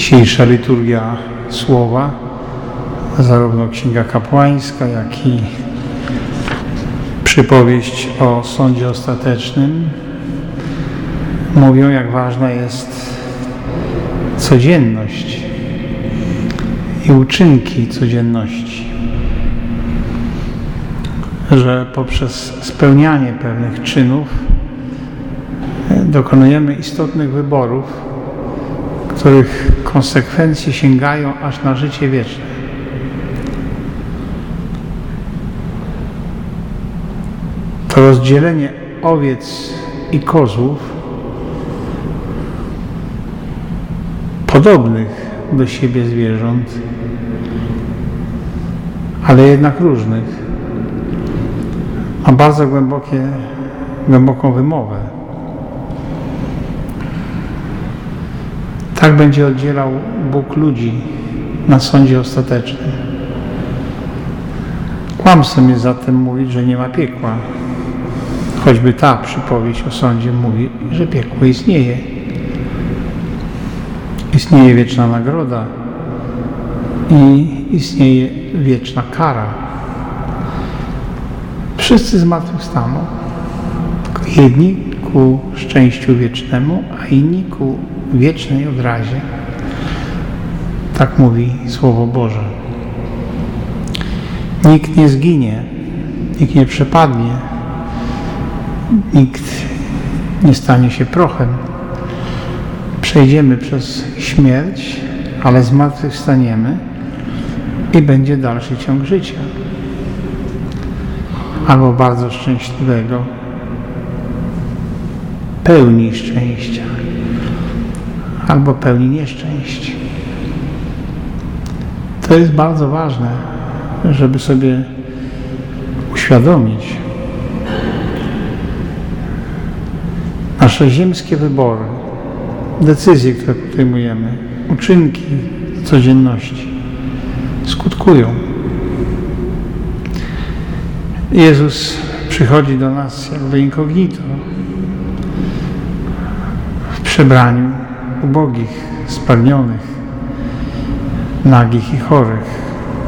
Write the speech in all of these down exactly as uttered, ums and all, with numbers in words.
Dzisiejsza liturgia słowa, zarówno Księga Kapłańska, jak i przypowieść o sądzie ostatecznym, mówią, jak ważna jest codzienność i uczynki codzienności. Że poprzez spełnianie pewnych czynów dokonujemy istotnych wyborów, których konsekwencje sięgają aż na życie wieczne. To rozdzielenie owiec i kozłów, podobnych do siebie zwierząt, ale jednak różnych, ma bardzo głębokie, głęboką wymowę. Tak będzie oddzielał Bóg ludzi na sądzie ostatecznym. Kłamstwem jest zatem mówić, że nie ma piekła. Choćby ta przypowieść o sądzie mówi, że piekło istnieje. Istnieje wieczna nagroda i istnieje wieczna kara. Wszyscy zmartwychwstaną. Jedni ku szczęściu wiecznemu, a inni ku wiecznej odrazie. Tak mówi Słowo Boże. Nikt nie zginie, nikt nie przepadnie, nikt nie stanie się prochem. Przejdziemy przez śmierć, ale zmartwychwstaniemy i będzie dalszy ciąg życia. Albo bardzo szczęśliwego, pełni szczęścia, albo pełni nieszczęść. To jest bardzo ważne, żeby sobie uświadomić nasze ziemskie wybory, decyzje, które podejmujemy, uczynki codzienności skutkują. Jezus przychodzi do nas jakby incognito, w przebraniu ubogich, spragnionych, nagich i chorych.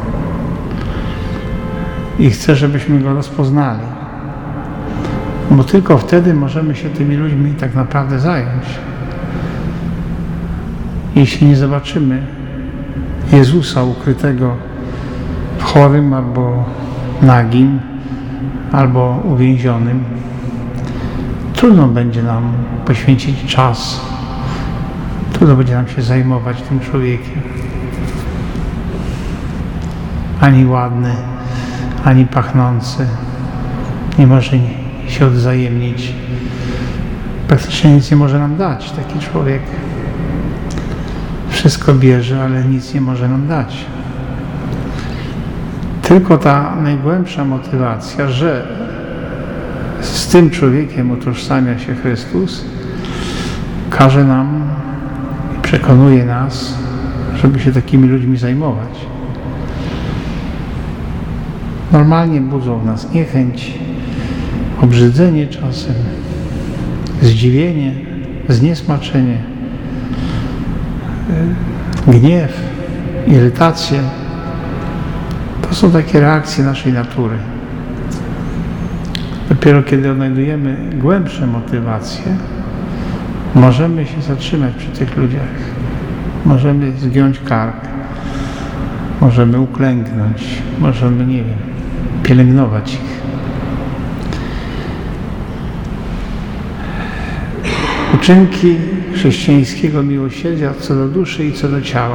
I chce, żebyśmy Go rozpoznali. Bo tylko wtedy możemy się tymi ludźmi tak naprawdę zająć. Jeśli nie zobaczymy Jezusa ukrytego w chorym albo nagim, albo uwięzionym, trudno będzie nam poświęcić czas, trudno będzie nam się zajmować tym człowiekiem. Ani ładny, ani pachnący, nie może się odwzajemnić. Praktycznie nic nie może nam dać taki człowiek. Wszystko bierze, ale nic nie może nam dać. Tylko ta najgłębsza motywacja, że z tym człowiekiem utożsamia się Chrystus, każe nam i przekonuje nas, żeby się takimi ludźmi zajmować. Normalnie budzą w nas niechęć, obrzydzenie czasem, zdziwienie, zniesmaczenie, gniew, irytację. To są takie reakcje naszej natury. Dopiero kiedy odnajdujemy głębsze motywacje, możemy się zatrzymać przy tych ludziach. Możemy zgiąć kark, możemy uklęknąć, możemy, nie wiem, pielęgnować ich. Uczynki chrześcijańskiego miłosierdzia co do duszy i co do ciała.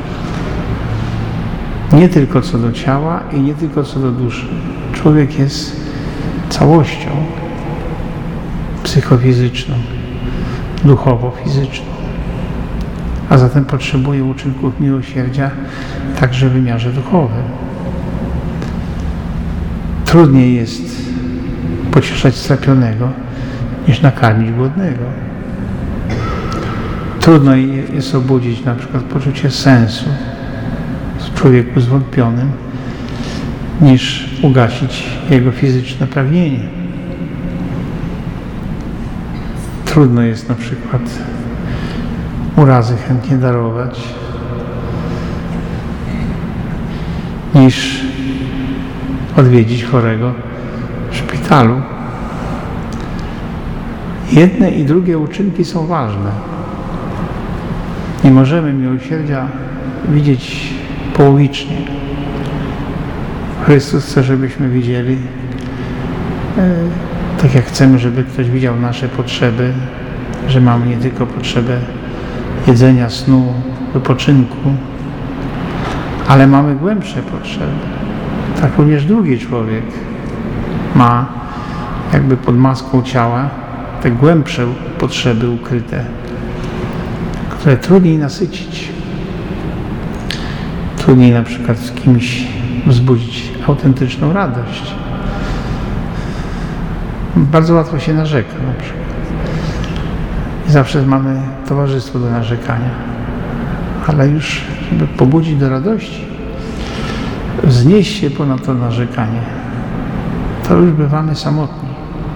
Nie tylko co do ciała i nie tylko co do duszy. Człowiek jest całością psychofizyczną, duchowo-fizyczną. A zatem potrzebuje uczynków miłosierdzia także w wymiarze duchowym. Trudniej jest pocieszać strapionego niż nakarmić głodnego. Trudno jest obudzić na przykład poczucie sensu w człowieku zwątpionym, niż ugasić jego fizyczne pragnienie. Trudno jest na przykład urazy chętnie darować, niż odwiedzić chorego w szpitalu. Jedne i drugie uczynki są ważne. Nie możemy miłosierdzia widzieć połowicznie. Chrystus chce, żebyśmy widzieli, e, tak jak chcemy, żeby ktoś widział nasze potrzeby, że mamy nie tylko potrzebę jedzenia, snu, wypoczynku, ale mamy głębsze potrzeby. Tak również drugi człowiek ma jakby pod maską ciała te głębsze potrzeby ukryte, które trudniej nasycić. Trudniej na przykład z kimś wzbudzić autentyczną radość. Bardzo łatwo się narzeka na przykład. I zawsze mamy towarzystwo do narzekania. Ale już, żeby pobudzić do radości, wznieść się ponad to narzekanie, to już bywamy samotni.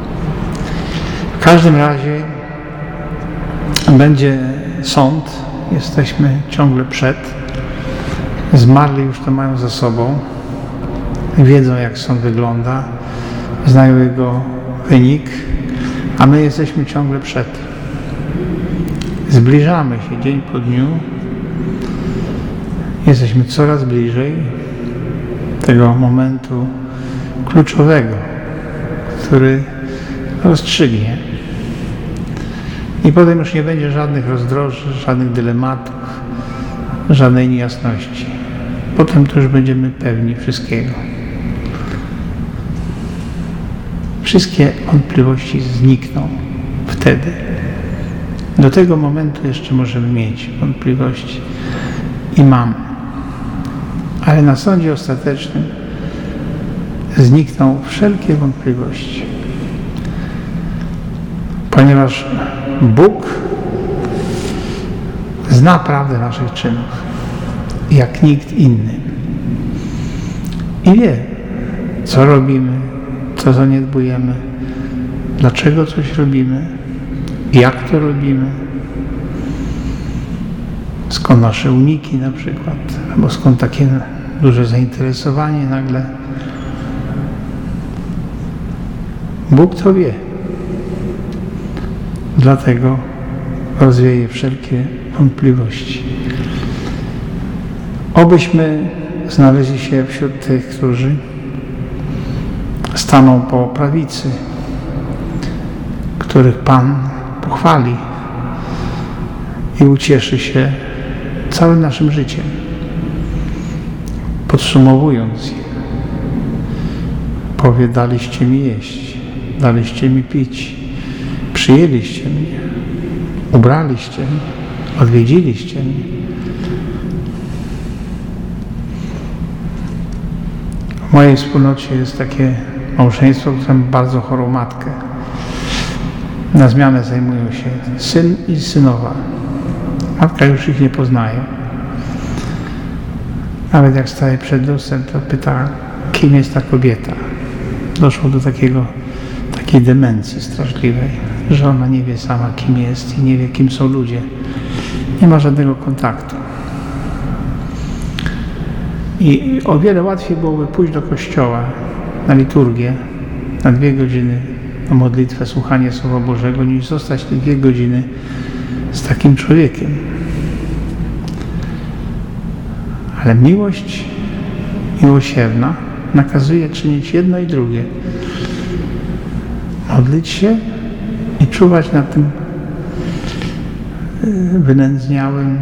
W każdym razie będzie sąd, jesteśmy ciągle przed. Zmarli już to mają za sobą, wiedzą, jak sąd wygląda, znają jego wynik, a my jesteśmy ciągle przed. Zbliżamy się dzień po dniu, jesteśmy coraz bliżej tego momentu kluczowego, który rozstrzygnie. I potem już nie będzie żadnych rozdroży, żadnych dylematów, żadnej niejasności. Potem to już będziemy pewni wszystkiego. Wszystkie wątpliwości znikną wtedy. Do tego momentu jeszcze możemy mieć wątpliwości i mamy. Ale na sądzie ostatecznym znikną wszelkie wątpliwości. Ponieważ Bóg zna prawdę naszych czynów, jak nikt inny. I wie, co robimy, co zaniedbujemy, dlaczego coś robimy, jak to robimy, skąd nasze uniki na przykład, albo skąd takie duże zainteresowanie nagle. Bóg to wie. Dlatego rozwieje wszelkie wątpliwości. Obyśmy znaleźli się wśród tych, którzy staną po prawicy, których Pan pochwali i ucieszy się całym naszym życiem. Podsumowując je, powie: daliście mi jeść, daliście mi pić, przyjęliście mnie, ubraliście mnie, odwiedziliście mnie. W mojej wspólnocie jest takie małżeństwo, które ma bardzo chorą matkę. Na zmianę zajmują się syn i synowa. Matka już ich nie poznaje. Nawet jak staje przed lustrem, to pyta, kim jest ta kobieta. Doszło do takiego, takiej demencji straszliwej, że ona nie wie sama, kim jest i nie wie, kim są ludzie. Nie ma żadnego kontaktu. I o wiele łatwiej byłoby pójść do kościoła na liturgię, na dwie godziny na modlitwę, słuchanie Słowa Bożego, niż zostać te dwie godziny z takim człowiekiem. Ale miłość miłosierna nakazuje czynić jedno i drugie. Modlić się i czuwać nad tym wynędzniałym,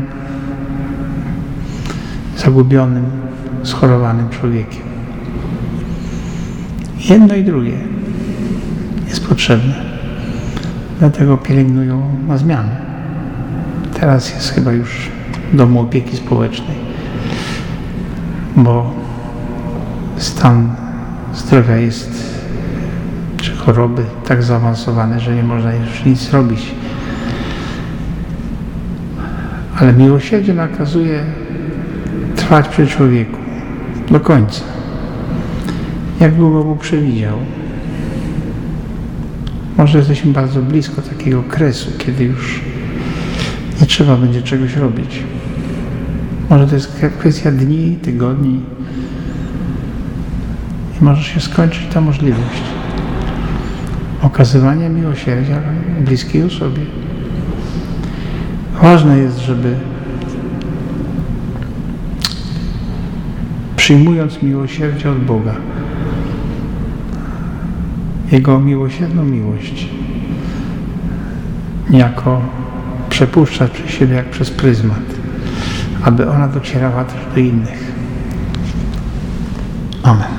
zagubionym, schorowanym człowiekiem. Jedno i drugie jest potrzebne. Dlatego pielęgnują na zmianę. Teraz jest chyba już w domu opieki społecznej, bo stan zdrowia jest, czy choroby tak zaawansowane, że nie można już nic zrobić. Ale miłosierdzie nakazuje trwać przy człowieku do końca. Jak długo Bóg przewidział. Może jesteśmy bardzo blisko takiego kresu, kiedy już i trzeba będzie czegoś robić. Może to jest kwestia dni, tygodni i może się skończyć ta możliwość okazywania miłosierdzia bliskiej osobie. Ważne jest, żeby przyjmując miłosierdzie od Boga, Jego miłosierną miłość, niejako przepuszczać przez siebie jak przez pryzmat, aby ona docierała też do innych. Amen.